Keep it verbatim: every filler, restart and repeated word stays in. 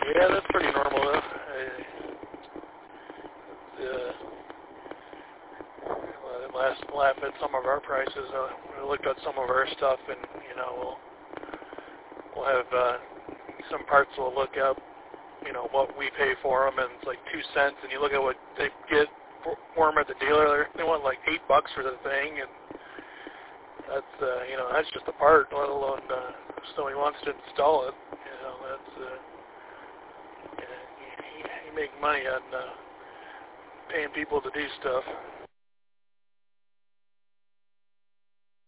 Yeah, that's pretty normal though. I, uh, last laugh at some of our prices. Uh, we looked at some of our stuff, and you know, we'll we'll have uh, some parts we'll look up, you know, what we pay for them, and it's like two cents. And you look at what they get for, for them at the dealer, they want like eight bucks for the thing, and that's uh, you know, that's just a part, let alone uh, if somebody wants to install it. You know, that's uh, you, you make money on uh, paying people to do stuff.